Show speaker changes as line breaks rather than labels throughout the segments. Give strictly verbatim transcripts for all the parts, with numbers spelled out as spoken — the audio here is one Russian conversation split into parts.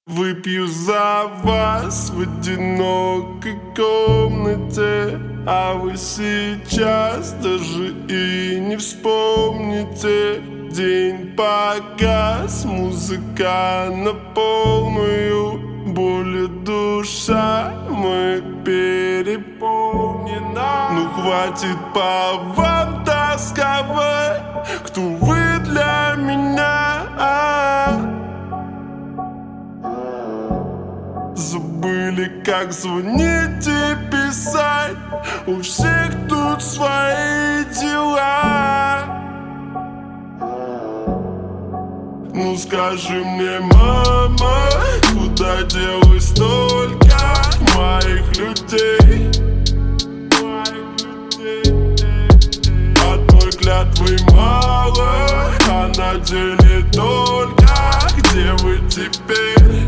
Выпью за вас в одинокой комнате, а вы сейчас даже и не вспомните. День погас, музыка на полную, боль душа моя переполнена. Ну хватит по вам тосковать, кто вы для меня. Забыли, как звонить и писать, у всех тут свои дела. Ну скажи мне, мама, куда делось столько моих людей? Одной клятвы мало, а на деле только. Где вы теперь?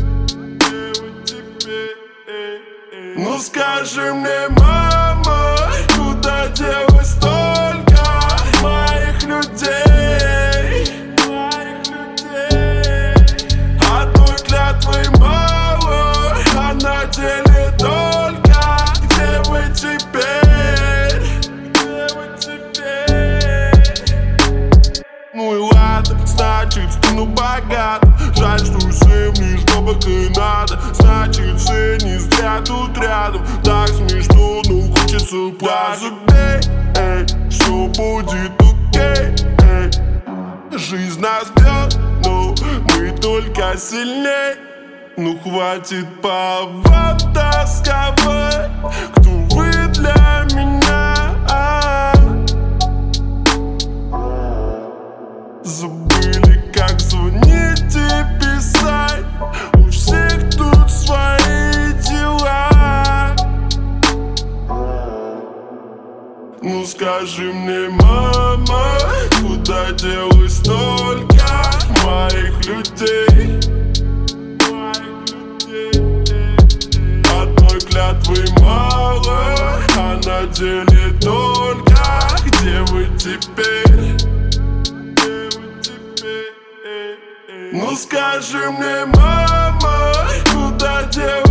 Ну скажи мне, мама, куда делось столько моих людей? Одной клятвы мало, а на деле только. Где вы теперь? Где вы теперь? Ну и ладно, значит, стану богат. Жаль, что всем лишь бабок и надо. Значит, все не зря тут рядом. Так смешно, но хочется плакать. Забей, эй, все будет окей, эй. Жизнь нас бьет, но мы только сильней. Ну хватит по вам тосковать, кто вы для меня. Забыли, как звонить и писать, у всех тут свои дела. Ну скажи мне, мама, куда делось столько моих людей? Одной клятвы мало, а на деле только. Где вы теперь? Ну скажи мне, мама, куда делось?